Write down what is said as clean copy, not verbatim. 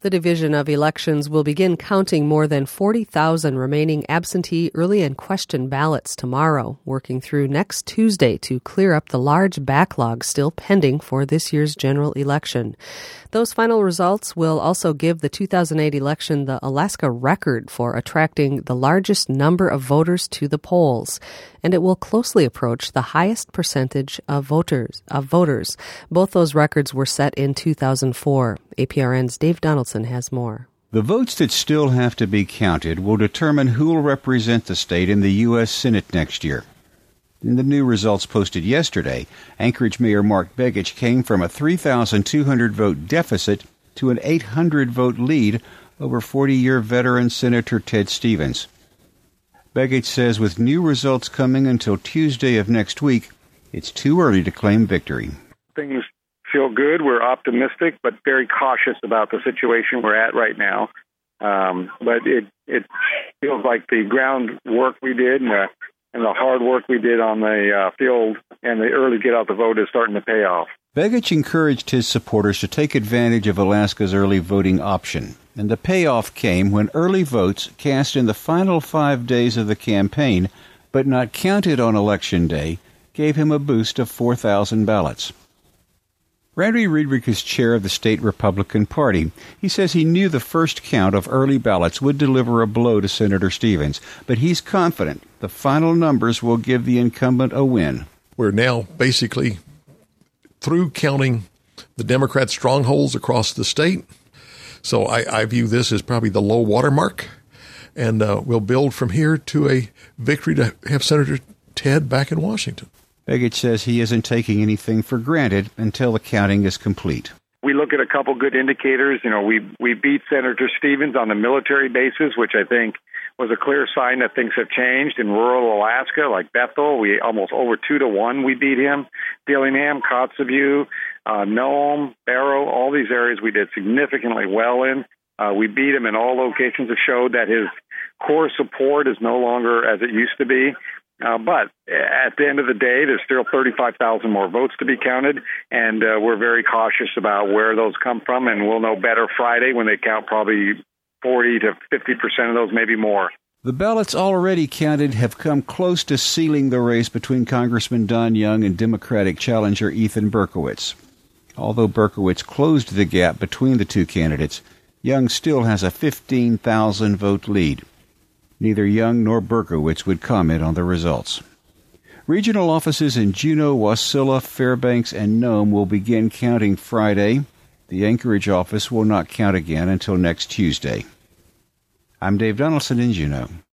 The Division of Elections will begin counting more than 40,000 remaining absentee, early, and question ballots tomorrow, working through next Tuesday to clear up the large backlog still pending for this year's general election. Those final results will also give the 2008 election the Alaska record for attracting the largest number of voters to the polls, and it will closely approach the highest percentage of voters. Both those records were set in 2004. APRN's Dave Donaldson has more. The votes that still have to be counted will determine who will represent the state in the U.S. Senate next year. In the new results posted yesterday, Anchorage Mayor Mark Begich came from a 3,200-vote deficit to an 800-vote lead over 40-year veteran Senator Ted Stevens. Begich says with new results coming until Tuesday of next week, it's too early to claim victory. Things feel good. We're optimistic, but very cautious about the situation we're at right now. But it feels like the groundwork we did and the hard work we did on the field and the early get out the vote is starting to pay off. Begich encouraged his supporters to take advantage of Alaska's early voting option, and the payoff came when early votes cast in the final 5 days of the campaign, but not counted on Election Day, gave him a boost of 4,000 ballots. Randy Riedrich is chair of the state Republican Party. He says he knew the first count of early ballots would deliver a blow to Senator Stevens, but he's confident the final numbers will give the incumbent a win. We're now basically through counting the Democrat strongholds across the state. So I view this as probably the low water mark, and we'll build from here to a victory to have Senator Ted back in Washington. Begich says he isn't taking anything for granted until the counting is complete. We look at a couple good indicators. You know, we beat Senator Stevens on the military bases, which I think was a clear sign that things have changed in rural Alaska, like Bethel. We almost over 2-1 we beat him. Dillingham, Kotzebue, Nome, Barrow, all these areas we did significantly well in. We beat him in all locations that showed that his core support is no longer as it used to be. But at the end of the day, there's still 35,000 more votes to be counted, and we're very cautious about where those come from, and we'll know better Friday when they count probably 40 to 50% of those, maybe more. The ballots already counted have come close to sealing the race between Congressman Don Young and Democratic challenger Ethan Berkowitz. Although Berkowitz closed the gap between the two candidates, Young still has a 15,000-vote lead. Neither Young nor Berkowitz would comment on the results. Regional offices in Juneau, Wasilla, Fairbanks, and Nome will begin counting Friday. The Anchorage office will not count again until next Tuesday. I'm Dave Donaldson in Juneau.